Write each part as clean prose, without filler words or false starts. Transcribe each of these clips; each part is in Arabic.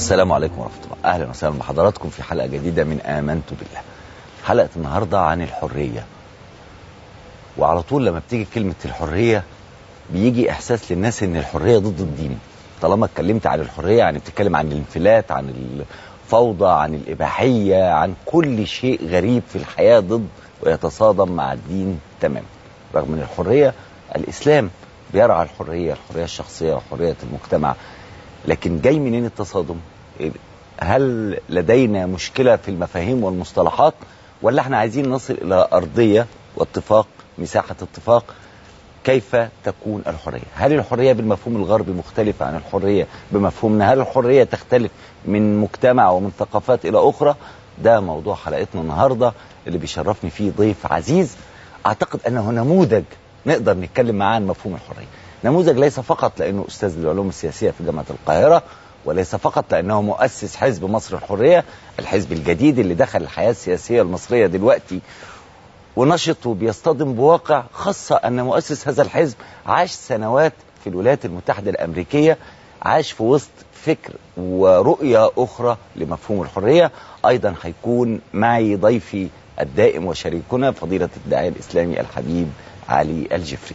السلام عليكم ورحمة الله. أهلا وسهلا بحضراتكم في حلقة جديدة من آمنت بالله. حلقة النهاردة عن الحرية، وعلى طول لما بتيجي كلمة الحرية بيجي إحساس للناس إن الحرية ضد الدين. طالما اتكلمت عن الحرية يعني بتتكلم عن الانفلات، عن الفوضى، عن الإباحية، عن كل شيء غريب في الحياة ضد ويتصادم مع الدين تماما. رغم أن الحرية الإسلام بيرعى الحرية الشخصية وحرية المجتمع، لكن جاي منين التصادم؟ هل لدينا مشكلة في المفاهيم والمصطلحات، ولا احنا عايزين نصل إلى أرضية واتفاق، مساحة اتفاق كيف تكون الحرية؟ هل الحرية بالمفهوم الغربي مختلفة عن الحرية بمفهومنا؟ هل الحرية تختلف من مجتمع ومن ثقافات إلى أخرى؟ ده موضوع حلقتنا النهاردة اللي بيشرفني فيه ضيف عزيز أعتقد أنه نموذج نقدر نتكلم معاه عن مفهوم الحرية. نموذج ليس فقط لأنه أستاذ العلوم السياسية في جامعة القاهرة، وليس فقط لأنه مؤسس حزب مصر الحرية، الحزب الجديد اللي دخل الحياة السياسية المصرية دلوقتي ونشط وبيصطدم بواقع، خاصة أن مؤسس هذا الحزب عاش سنوات في الولايات المتحدة الأمريكية، عاش في وسط فكر ورؤية أخرى لمفهوم الحرية. أيضا هيكون معي ضيفي الدائم وشريكنا فضيلة الداعية الإسلامي الحبيب علي الجفري.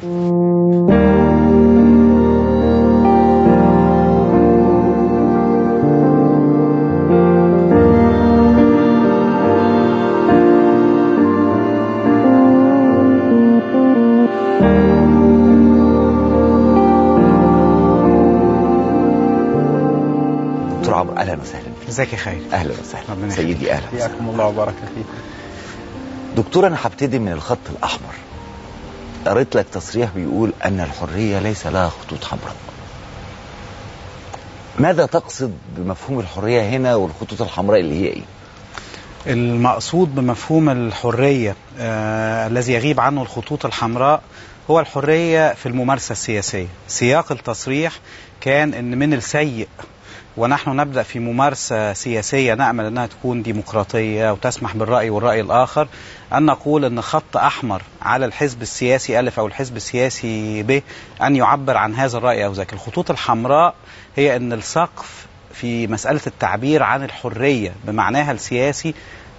دكتور عمرو أهلا وسهلا. ازيك يا خير؟ أهلا وسهلا سيدي. أهلا حياكم الله وبارك فيك. دكتور أنا هبتدي من الخط الأحمر. قريت لك تصريح بيقول أن الحرية ليس لها خطوط حمراء. ماذا تقصد بمفهوم الحرية هنا، والخطوط الحمراء اللي هي إيه؟ المقصود بمفهوم الحرية الذي يغيب عنه الخطوط الحمراء هو الحرية في الممارسة السياسية. سياق التصريح كان أن من السيء ونحن نبدأ في ممارسة سياسية نأمل أنها تكون ديمقراطية وتسمح بالرأي والرأي الآخر، أن نقول أن خط أحمر على الحزب السياسي ألف أو الحزب السياسي ب أن يعبر عن هذا الرأي أو ذاك. الخطوط الحمراء هي أن السقف في مسألة التعبير عن الحرية بمعناها السياسي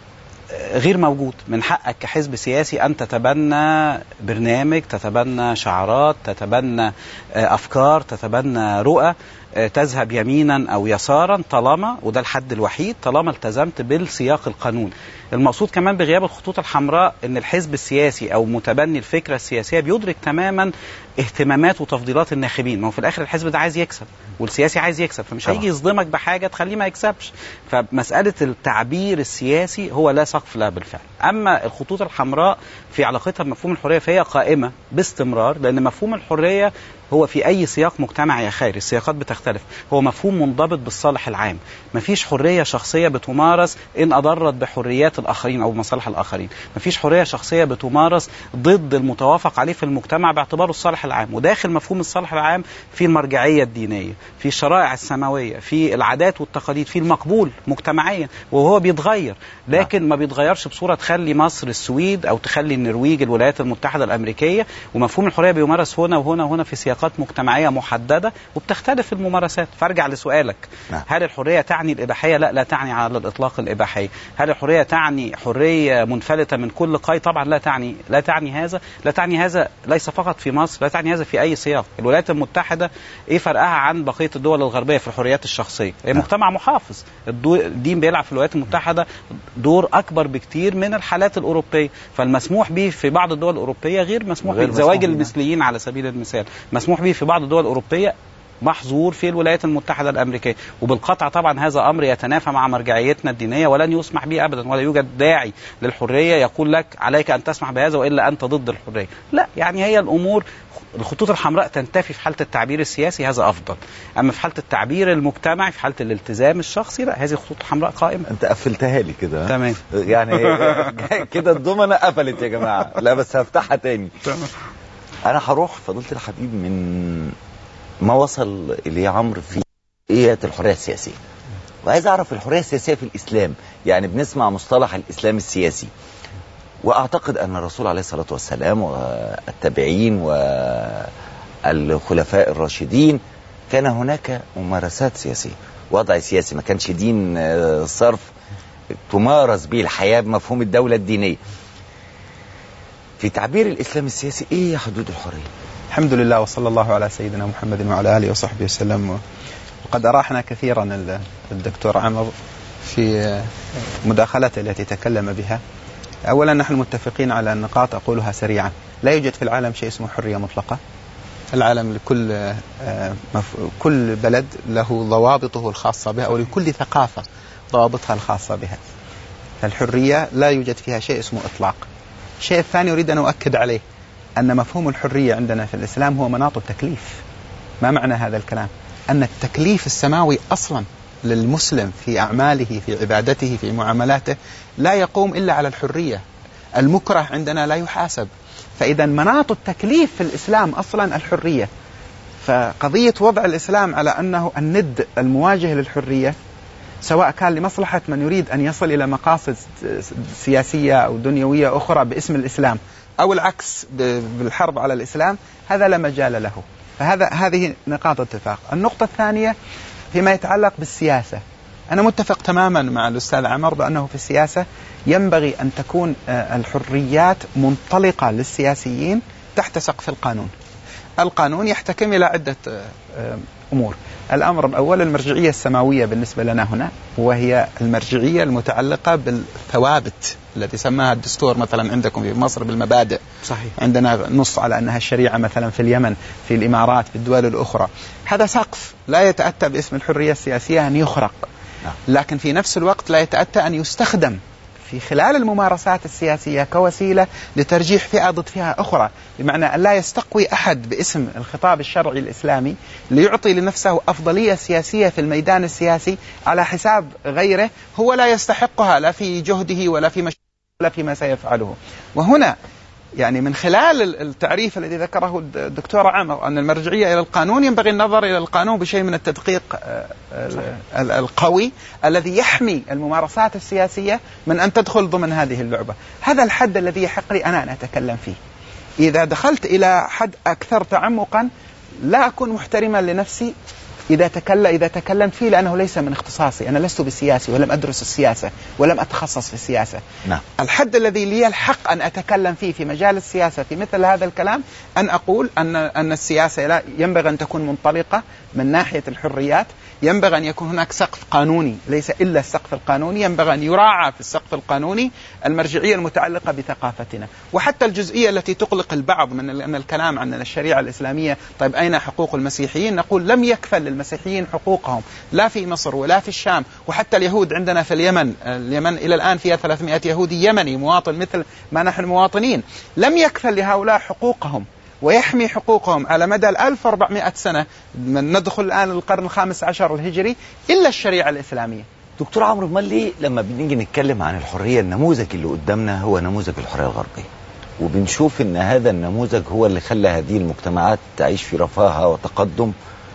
غير موجود. من حقك كحزب سياسي أن تتبنى برنامج، تتبنى شعارات، تتبنى أفكار، تتبنى رؤى، تذهب يمينا أو يسارا طالما، وده الحد الوحيد، طالما التزمت بالسياق القانون. المقصود كمان بغياب الخطوط الحمراء أن الحزب السياسي أو متبني الفكرة السياسية بيدرك تماما اهتمامات وتفضيلات الناخبين. ما هو في الآخر الحزب ده عايز يكسب والسياسي عايز يكسب، فمش هيجي يصدمك بحاجة تخليه ما يكسبش. فمسألة التعبير السياسي هو لا سقف لها بالفعل. أما الخطوط الحمراء في علاقتها بمفهوم الحرية فهي قائمة باستمرار، لأن مفهوم الحرية هو في أي سياق مجتمعي يا خير، السياقات بتختلف، هو مفهوم منضبط بالصالح العام. مفيش حرية شخصية بتمارس إن أضرت بحريات الآخرين أو بمصالح الآخرين. مفيش حرية شخصية بتمارس ضد المتوافق عليه في المجتمع باعتباره الصالح العام. وداخل مفهوم الصالح العام في المرجعية الدينية، في الشرائع السماوية، في العادات والتقاليد، في المقبول مجتمعيا، وهو بيتغير، لكن ما بيتغيرش بصورة تخلي مصر السويد أو تخلي النرويج الولايات المتحدة الأمريكية. ومفهوم الحرية بيمارس هنا وهنا وهنا في سياقات مجتمعية محددة وبتختلف الممارسات. فارجع لسؤالك، هل الحرية تعني الإباحية؟ لا تعني على الإطلاق الإباحية. هل الحرية تعني حرية منفلتة من كل قيد؟ طبعا لا تعني هذا. لا تعني هذا ليس فقط في مصر، لا تعني هذا في أي سياق. الولايات المتحدة إيه فرقها عن بقية الدول الغربية في الحريات الشخصية؟ هي مجتمع محافظ. الدين بيلعب في الولايات المتحدة دور أكبر بكتير من الحالات الأوروبية. فالمسموح به في بعض الدول الأوروبية غير مسموح به. زواج المثليين على سبيل المثال مسموح به في بعض الدول الأوروبية، محظور في الولايات المتحدة الأمريكية. وبالقطع طبعا هذا أمر يتنافى مع مرجعيتنا الدينية ولن يسمح به أبدا، ولا يوجد داعي للحرية يقول لك عليك أن تسمح بهذا وإلا أنت ضد الحرية. لا، يعني هي الأمور الخطوط الحمراء تنتفي في حالة التعبير السياسي، هذا أفضل. أما في حالة التعبير المجتمعي، في حالة الالتزام الشخصي، لا، هذه الخطوط الحمراء قائمة. أنت قفلتها لي كده. تمام. يعني كده الضمنة قفلت يا جماعة. لا بس هفتحها تاني. تمام. أنا هروح فضيلة الحبيب من ما وصل إليه عمرو في إيه الحرية السياسية، وعايز أعرف الحرية السياسية في الإسلام. يعني بنسمع مصطلح الإسلام السياسي، وأعتقد أن الرسول عليه الصلاة والسلام والتابعين والخلفاء الراشدين كان هناك ممارسات سياسية، وضع سياسي، ما كانش دين صرف تمارس به الحياة بمفهوم الدولة الدينية. في تعبير الإسلام السياسي إيه هي حدود الحرية؟ الحمد لله، وصلى الله على سيدنا محمد وعلى آله وصحبه وسلم. وقد أراحنا كثيرا الدكتور عمرو في مداخلته التي تكلم بها. أولا نحن متفقين على النقاط أقولها سريعا. لا يوجد في العالم شيء اسمه حرية مطلقة. العالم كل بلد له ضوابطه الخاصة بها، أو لكل ثقافة ضوابطها الخاصة بها. الحرية لا يوجد فيها شيء اسمه إطلاق. الشيء الثاني أريد أن أؤكد عليه أن مفهوم الحرية عندنا في الإسلام هو مناط التكليف. ما معنى هذا الكلام؟ أن التكليف السماوي أصلا للمسلم في أعماله، في عبادته، في معاملاته، لا يقوم إلا على الحرية. المكره عندنا لا يحاسب. فإذا مناط التكليف في الإسلام أصلا الحرية. فقضية وضع الإسلام على أنه الند المواجه للحرية، سواء كان لمصلحة من يريد أن يصل إلى مقاصد سياسية أو دنيوية أخرى باسم الإسلام، أو العكس بالحرب على الإسلام، هذا لا مجال له. هذه نقاط اتفاق. النقطة الثانية فيما يتعلق بالسياسة، أنا متفق تماما مع الأستاذ عمر بأنه في السياسة ينبغي أن تكون الحريات منطلقة للسياسيين تحت سقف القانون. القانون يحتكم إلى عدة أمور. الأمر الأول المرجعية السماوية بالنسبة لنا هنا، وهي المرجعية المتعلقة بالثوابت التي سماها الدستور مثلا عندكم في مصر بالمبادئ. صحيح. عندنا نص على أنها الشريعة مثلا في اليمن، في الإمارات، في الدول الأخرى. هذا سقف لا يتأتى باسم الحرية السياسية أن يخرق، لكن في نفس الوقت لا يتأتى أن يستخدم في خلال الممارسات السياسية كوسيلة لترجيح فئة ضد فئة أخرى، بمعنى أن لا يستقوي أحد باسم الخطاب الشرعي الإسلامي ليعطي لنفسه أفضلية سياسية في الميدان السياسي على حساب غيره هو لا يستحقها، لا في جهده ولا في مشروعه ولا فيما سيفعله. وهنا يعني من خلال التعريف الذي ذكره الدكتور عمر أن المرجعية إلى القانون، ينبغي النظر إلى القانون بشيء من التدقيق القوي الذي يحمي الممارسات السياسية من أن تدخل ضمن هذه اللعبة. هذا الحد الذي يحق لي أنا أن أتكلم فيه. إذا دخلت إلى حد أكثر تعمقا لا أكون محترما لنفسي إذا تكلمت فيه، لأنه ليس من اختصاصي. أنا لست بالسياسي ولم أدرس السياسة ولم أتخصص في السياسة. نعم. الحد الذي لي الحق أن أتكلم فيه في مجال السياسة في مثل هذا الكلام أن أقول أن السياسة لا ينبغي أن تكون منطلقة من ناحية الحريات. ينبغي أن يكون هناك سقف قانوني، ليس إلا السقف القانوني، ينبغي أن يراعى في السقف القانوني المرجعية المتعلقة بثقافتنا. وحتى الجزئية التي تقلق البعض من أن الكلام عن الشريعة الإسلامية، طيب أين حقوق المسيحيين؟ نقول لم يكفل للمسيحيين حقوقهم لا في مصر ولا في الشام، وحتى اليهود عندنا في اليمن إلى الآن فيها 300 يهودي يمني مواطن مثل ما نحن مواطنين، لم يكفل لهؤلاء حقوقهم ويحمي حقوقهم على مدى 1400 سنة، من ندخل الآن القرن ال15 الهجري، إلا الشريعة الإسلامية. دكتور عمرو، ما ليه لما بنيجي نتكلم عن الحرية النموذج اللي قدامنا هو نموذج الحرية الغربية، وبنشوف ان هذا النموذج هو اللي خلى هذه المجتمعات تعيش في رفاهة وتقدم،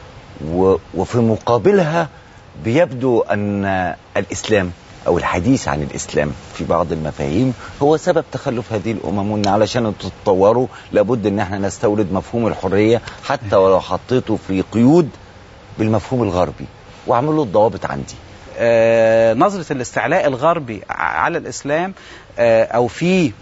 وفي مقابلها بيبدو ان الإسلام أو الحديث عن الإسلام في بعض المفاهيم هو سبب تخلف هذه الأمم، وأن علشان تتطوروا لابد أن احنا نستورد مفهوم الحرية حتى ولو حطيته في قيود بالمفهوم الغربي وعملوا الضوابط عندي. نظرة الاستعلاء الغربي على الإسلام أو في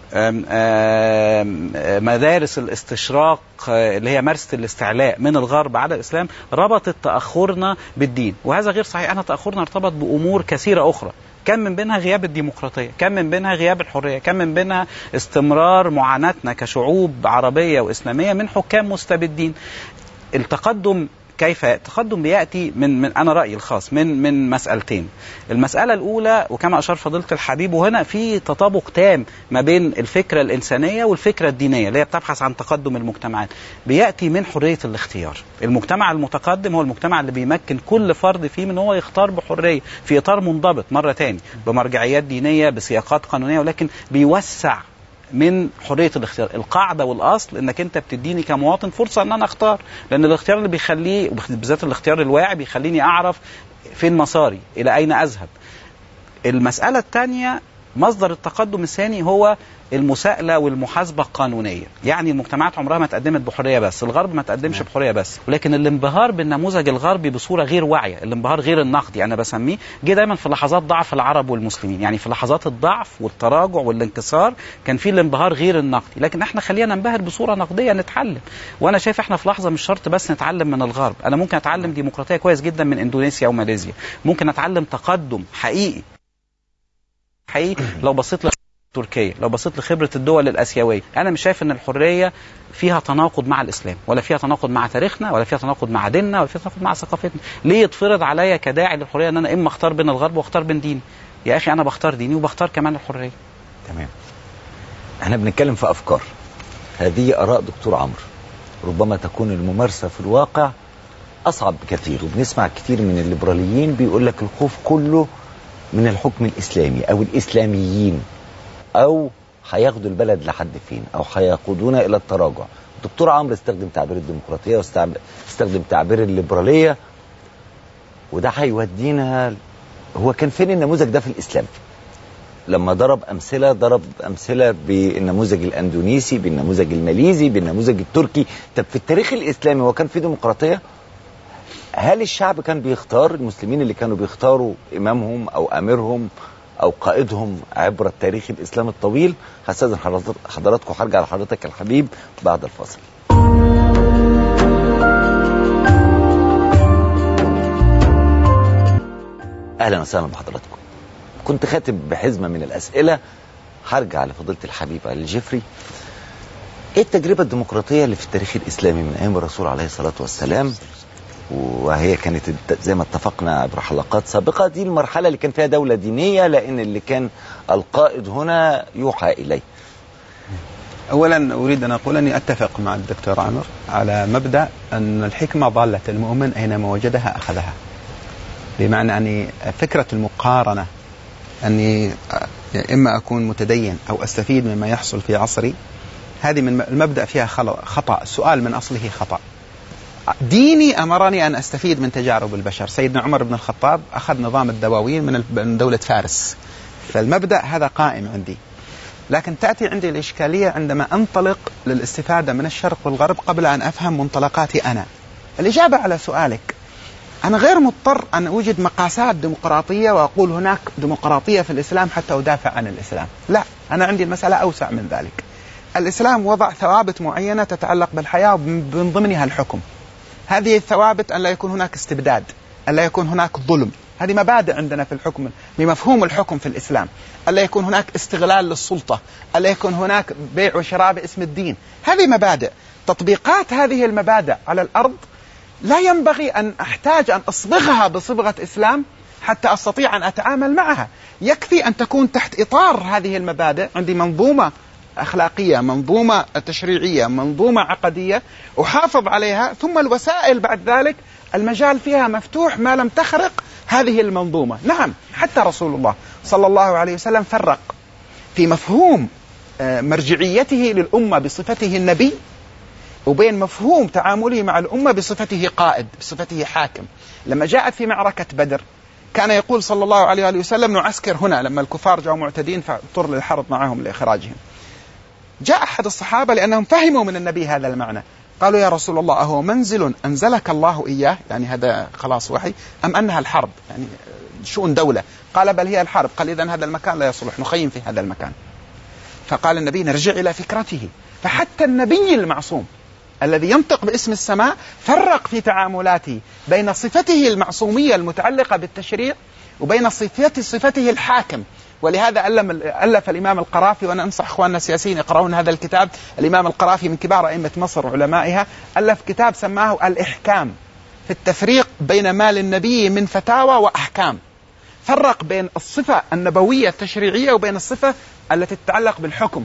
مدارس الاستشراق اللي هي مارسة الاستعلاء من الغرب على الإسلام ربطت تأخرنا بالدين، وهذا غير صحيح. أنا تأخرنا ارتبط بأمور كثيرة أخرى، كم من بينها غياب الديمقراطية، كم من بينها غياب الحرية، كم من بينها استمرار معاناتنا كشعوب عربية وإسلامية من حكام مستبدين. التقدم كيف التقدم بيأتي من أنا رأيي الخاص من مسألتين. المسألة الأولى، وكما أشار فضيلة الحبيب، وهنا في تطابق تام ما بين الفكرة الإنسانية والفكرة الدينية اللي هي بتبحث عن تقدم المجتمعات، بيأتي من حرية الاختيار. المجتمع المتقدم هو المجتمع اللي بيمكن كل فرد فيه من هو يختار بحرية في إطار منضبط، مرة تاني بمرجعيات دينية بسياقات قانونية، ولكن بيوسع من حرية الاختيار. القاعدة والأصل انك انت بتديني كمواطن فرصة ان انا اختار، لان الاختيار اللي بيخليه بالذات الاختيار الواعي بيخليني اعرف فين مساري، الى اين اذهب. المسألة الثانية، مصدر التقدم الثاني هو المساءلة والمحاسبة القانونية. يعني المجتمعات عمرها ما تقدمت بحرية بس، الغرب ما تقدمش بحرية بس، ولكن الانبهار بالنموذج الغربي بصورة غير واعية، الانبهار غير النقدي أنا بسميه، جه دايما في لحظات ضعف العرب والمسلمين. يعني في لحظات الضعف والتراجع والانكسار كان في الانبهار غير النقدي، لكن احنا خلينا ننبهر بصورة نقدية نتعلم. وانا شايف احنا في لحظة مش شرط بس نتعلم من الغرب، انا ممكن اتعلم ديمقراطية كويس جدا من اندونيسيا وماليزيا، ممكن اتعلم تقدم حقيقي لو بصيت تركيا، لو بصيت لخبرة الدول الآسيوية. أنا مش شايف أن الحرية فيها تناقض مع الإسلام، ولا فيها تناقض مع تاريخنا، ولا فيها تناقض مع ديننا، ولا فيها تناقض مع ثقافتنا. ليه يتفرض عليا كداعي للحرية أن أنا إما أختار بين الغرب وأختار بين ديني؟ يا أخي أنا بختار ديني وبختار كمان الحرية. تمام. احنا بنتكلم في أفكار، هذه آراء دكتور عمرو، ربما تكون الممارسة في الواقع أصعب بكثير. وبنسمع كثير من الليبراليين بيقول لك الخوف كله من الحكم الإسلامي أو الإسلاميين، أو هياخدوا البلد لحد فين، أو هيقودونا إلى التراجع. الدكتور عمرو استخدم تعبير الديمقراطية واستخدم تعبير الليبرالية، وده هيودينا. هو كان فين النموذج ده في الإسلام؟ لما ضرب أمثلة بالنموذج الأندونيسي، بالنموذج الماليزي، بالنموذج التركي. طب في التاريخ الإسلامي هو كان في ديمقراطية؟ هل الشعب كان بيختار؟ المسلمين اللي كانوا بيختاروا إمامهم أو أميرهم أو قائدهم عبر التاريخ الإسلامي الطويل؟ هستأذن حضراتكم، هرجع لحضرتك الحبيب بعد الفاصل. أهلا وسهلا بحضراتكم. كنت خاتم بحزمة من الأسئلة، هرجع لفضيلة الحبيب علي الجفري. إيه التجربة الديمقراطية اللي في التاريخ الإسلامي من أيام الرسول عليه الصلاة والسلام؟ وهي كانت زي ما اتفقنا عبر حلقات سابقة، دي المرحلة اللي كان فيها دولة دينية، لأن اللي كان القائد هنا يوحى إليه. أولا أريد أن أقول أني أتفق مع الدكتور عمرو على مبدأ أن الحكمة ضالة المؤمن أينما وجدها أخذها. بمعنى أني فكرة المقارنة، أني إما أكون متدين أو أستفيد مما يحصل في عصري، هذه من المبدأ فيها خطأ. السؤال من أصله خطأ. ديني أمرني أن أستفيد من تجارب البشر. سيدنا عمر بن الخطاب أخذ نظام الدواوين من دولة فارس، فالمبدأ هذا قائم عندي. لكن تأتي عندي الإشكالية عندما أنطلق للاستفادة من الشرق والغرب قبل أن أفهم منطلقاتي أنا. الإجابة على سؤالك، أنا غير مضطر أن أوجد مقاسات ديمقراطية وأقول هناك ديمقراطية في الإسلام حتى أدافع عن الإسلام. لا، أنا عندي المسألة أوسع من ذلك. الإسلام وضع ثوابت معينة تتعلق بالحياة ومن ضمنها الحكم. هذه الثوابت أن لا يكون هناك استبداد، أن لا يكون هناك ظلم. هذه مبادئ عندنا في الحكم، بمفهوم الحكم في الإسلام. أن لا يكون هناك استغلال للسلطة، أن لا يكون هناك بيع وشراء باسم الدين. هذه مبادئ. تطبيقات هذه المبادئ على الأرض لا ينبغي أن أحتاج أن أصبغها بصبغة إسلام حتى أستطيع أن أتعامل معها. يكفي أن تكون تحت إطار هذه المبادئ. عندي منظومة أخلاقية، منظومة تشريعية، منظومة عقدية أحافظ عليها، ثم الوسائل بعد ذلك المجال فيها مفتوح ما لم تخرق هذه المنظومة. نعم، حتى رسول الله صلى الله عليه وسلم فرق في مفهوم مرجعيته للأمة بصفته النبي، وبين مفهوم تعامله مع الأمة بصفته قائد، بصفته حاكم. لما جاءت في معركة بدر كان يقول صلى الله عليه وسلم: نعسكر هنا، لما الكفار جاءوا معتدين فاضطر للحرب معهم لإخراجهم. جاء أحد الصحابة لأنهم فهموا من النبي هذا المعنى، قالوا: يا رسول الله، أهو منزل أنزلك الله إياه، يعني هذا خلاص وحي، أم أنها الحرب، يعني شؤون دولة؟ قال: بل هي الحرب. قال: إذن هذا المكان لا يصلح، نخيم في هذا المكان. فقال النبي: نرجع إلى فكرته. فحتى النبي المعصوم الذي ينطق باسم السماء فرق في تعاملاته بين صفته المعصومية المتعلقة بالتشريع وبين صفته الحاكم. ولهذا ألف الإمام القرافي، وأنا أنصح إخواننا السياسيين يقرؤون هذا الكتاب. الإمام القرافي من كبار أئمة مصر علمائها، ألف كتاب سماه الإحكام في التفريق بين ما للنبي من فتاوى وأحكام. فرق بين الصفة النبوية التشريعية وبين الصفة التي تتعلق بالحكم،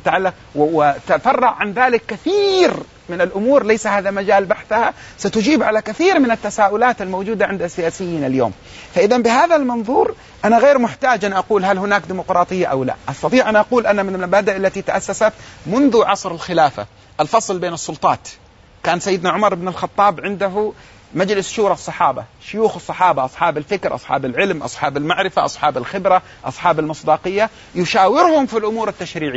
وتفرع عن ذلك كثير من الأمور ليس هذا مجال بحثها، ستجيب على كثير من التساؤلات الموجودة عند السياسيين اليوم. فإذا بهذا المنظور أنا غير محتاج أن أقول هل هناك ديمقراطية أو لا. أستطيع أن أقول أن من المبادئ التي تأسست منذ عصر الخلافة الفصل بين السلطات. كان سيدنا عمر بن الخطاب عنده مجلس شورى الصحابة، شيوخ الصحابة، أصحاب الفكر، أصحاب العلم، أصحاب المعرفة، أصحاب الخبرة، أصحاب المصداقية، يشاورهم في الأمور التشريعية.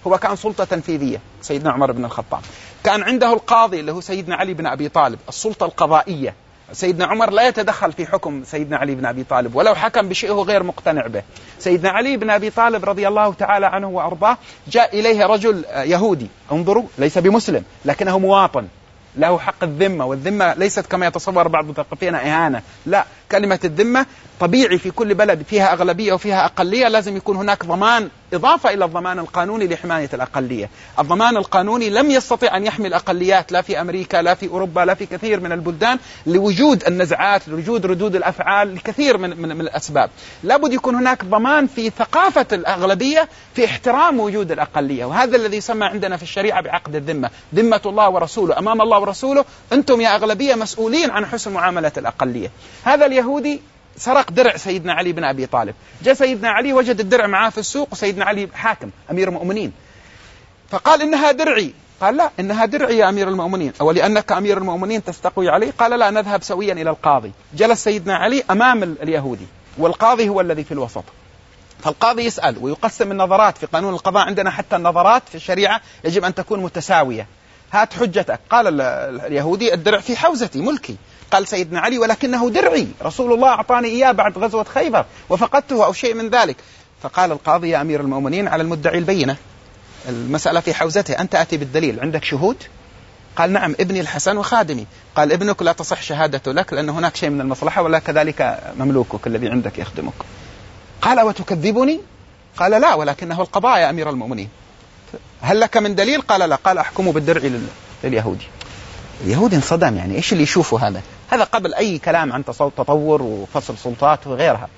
هو كان سلطة تنفيذية سيدنا عمر بن الخطاب، كان عنده القاضي اللي هو سيدنا علي بن أبي طالب، السلطة القضائية. سيدنا عمر لا يتدخل في حكم سيدنا علي بن أبي طالب ولو حكم بشيء هو غير مقتنع به. سيدنا علي بن أبي طالب رضي الله تعالى عنه وأرضاه جاء إليه رجل يهودي، انظروا، ليس بمسلم لكنه مواطن له حق الذمة، والذمة ليست كما يتصور بعض المثقفين إهانة، لا، كلمة الذمة طبيعي في كل بلد فيها أغلبية وفيها أقلية لازم يكون هناك ضمان إضافة إلى الضمان القانوني لحماية الأقلية. الضمان القانوني لم يستطع أن يحمي الأقليات لا في أمريكا لا في أوروبا لا في كثير من البلدان لوجود النزعات، لوجود ردود الأفعال، لكثير من الأسباب. لابد يكون هناك ضمان في ثقافة الأغلبية في احترام وجود الأقلية، وهذا الذي يسمى عندنا في الشريعة بعقد الذمة، ذمة الله ورسوله، أمام الله ورسوله أنتم يا أغلبية مسؤولين عن حسن معاملة الأقلية. هذا اليهودي سرق درع سيدنا علي بن أبي طالب، جاء سيدنا علي وجد الدرع معاه في السوق، وسيدنا علي حاكم أمير المؤمنين، فقال إنها درعي. قال لا، إنها درعي يا أمير المؤمنين، ولأنك أمير المؤمنين تستقوي علي؟ قال لا، نذهب سويا إلى القاضي. جلس سيدنا علي أمام اليهودي، والقاضي هو الذي في الوسط، فالقاضي يسأل ويقسم النظرات. في قانون القضاء عندنا حتى النظرات في الشريعة يجب أن تكون متساوية. هات حجتك. قال اليهودي الدرع في حوزتي ملكي. قال سيدنا علي ولكنه درعي، رسول الله أعطاني إياه بعد غزوة خيبر وفقدته أو شيء من ذلك. فقال القاضي يا أمير المؤمنين على المدعي البينة، المسألة في حوزته، أنت آتي بالدليل، عندك شهود؟ قال نعم، ابني الحسن وخادمي. قال ابنك لا تصح شهادته لك لأن هناك شيء من المصلحة، ولا كذلك مملوكك الذي عندك يخدمك. قال وتكذبني؟ قال لا، ولكنه القضاء يا أمير المؤمنين. هل لك من دليل؟ قال لا. قال أحكم بالدرع لليهودي. اليهودي انصدم، يعني إيش اللي يشوفه هذا قبل أي كلام عن تطور وفصل سلطات وغيرها.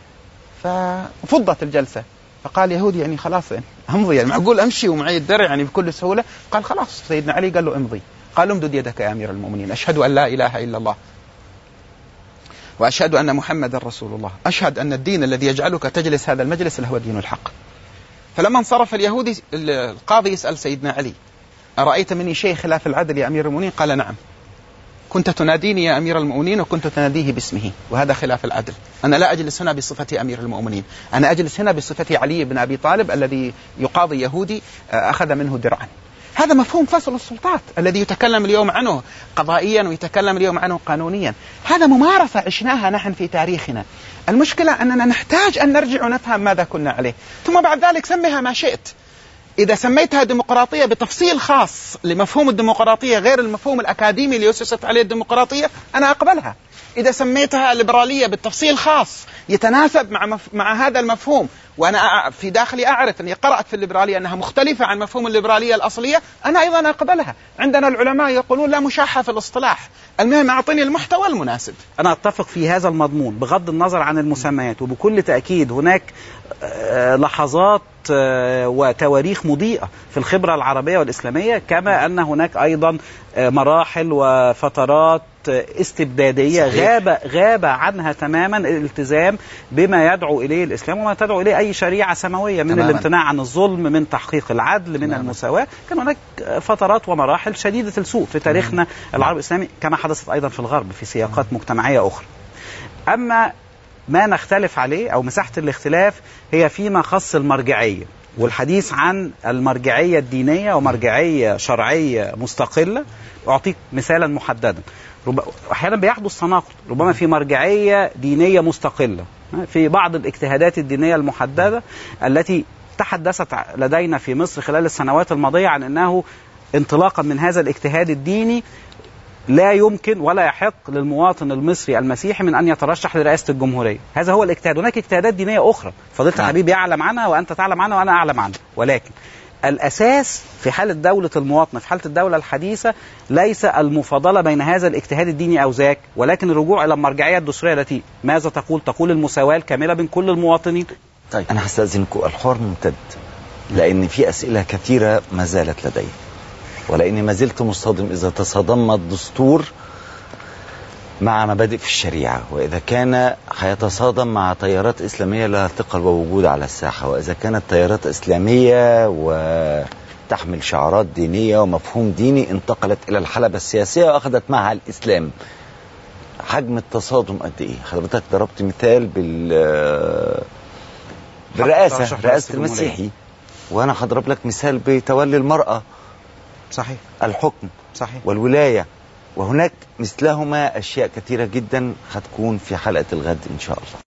ففضت الجلسة، فقال يهودي يعني خلاص امضي، يعني معقول أمشي ومعي الدرع يعني بكل سهولة؟ قال خلاص. سيدنا علي قال له امضي. قال امدد يدك يا أمير المؤمنين، أشهد أن لا إله إلا الله وأشهد أن محمد رسول الله، أشهد أن الدين الذي يجعلك تجلس هذا المجلس هو دين الحق. فلما انصرف اليهودي القاضي يسأل سيدنا علي أرأيت مني شيء خلاف العدل يا أمير المؤمنين؟ قال نعم، كنت تناديني يا أمير المؤمنين وكنت تناديه باسمه، وهذا خلاف العدل. أنا لا أجلس هنا بصفة أمير المؤمنين، أنا أجلس هنا بصفة علي بن أبي طالب الذي يقاضي يهودي أخذ منه درعا. هذا مفهوم فصل السلطات الذي يتكلم اليوم عنه قضائيا ويتكلم اليوم عنه قانونيا. هذا ممارسة عشناها نحن في تاريخنا. المشكلة أننا نحتاج أن نرجع ونفهم ماذا كنا عليه، ثم بعد ذلك سميها ما شئت. إذا سميتها ديمقراطية بتفصيل خاص لمفهوم الديمقراطية غير المفهوم الأكاديمي اللي أسست عليه الديمقراطية، أنا أقبلها. إذا سميتها ليبرالية بالتفصيل خاص يتناسب مع هذا المفهوم، وأنا في داخلي أعرف أني قرأت في الليبرالية أنها مختلفة عن مفهوم الليبرالية الأصلية، أنا أيضا أقبلها. عندنا العلماء يقولون لا مشاحة في الاصطلاح، المهم أعطني المحتوى المناسب. أنا أتفق في هذا المضمون بغض النظر عن المسميات، وبكل تأكيد هناك لحظات وتواريخ مضيئة في الخبرة العربية والإسلامية، كما أن هناك أيضا مراحل وفترات استبدادية غاب عنها تماما الالتزام بما يدعو إليه الإسلام وما تدعو إليه أي شريعة سماوية من تماما. الامتناع عن الظلم، من تحقيق العدل، من تماما. المساواة. كان هناك فترات ومراحل شديدة السوء في تاريخنا العربي الإسلامي، كما حدثت أيضا في الغرب في سياقات مجتمعية أخرى. أما ما نختلف عليه أو مساحة الاختلاف هي فيما خص المرجعية، والحديث عن المرجعية الدينية ومرجعية شرعية مستقلة. أعطيك مثالا محددا، أحيانا بيحدث تناقض ربما في مرجعية دينية مستقلة في بعض الاجتهادات الدينية المحددة التي تحدثت لدينا في مصر خلال السنوات الماضية عن أنه انطلاقا من هذا الاجتهاد الديني لا يمكن ولا يحق للمواطن المصري المسيحي من أن يترشح لرئاسة الجمهورية. هذا هو الاجتهاد. هناك اجتهادات دينية أخرى فضيلة الحبيب يعلم عنها وأنت تعلم عنها وأنا أعلم عنها، ولكن الأساس في حالة دولة المواطنة في حالة الدولة الحديثة ليس المفاضلة بين هذا الاجتهاد الديني أو ذاك، ولكن الرجوع إلى المرجعية الدستورية التي ماذا تقول المساواة الكاملة بين كل المواطنين. طيب أنا هستأذنكم، الحوار ممتد لأن في أسئلة كثيرة ما زالت لدي، ولأني ما زلت مصطدم إذا تصادم الدستور مع مبادئ في الشريعة، وإذا كان هيتصادم مع تيارات إسلامية لها ثقل ووجود على الساحة، وإذا كانت تيارات إسلامية وتحمل شعارات دينية ومفهوم ديني انتقلت إلى الحلبة السياسية وأخذت معها الإسلام. حجم التصادم قد إيه؟ حضرتك ضربت مثال بالرئاسة، رئاسة المسيحي وأنا هضرب لك مثال بتولي المرأة صحيح الحكم صحيح والولاية، وهناك مثلهما أشياء كثيرة جدا هتكون في حلقة الغد إن شاء الله.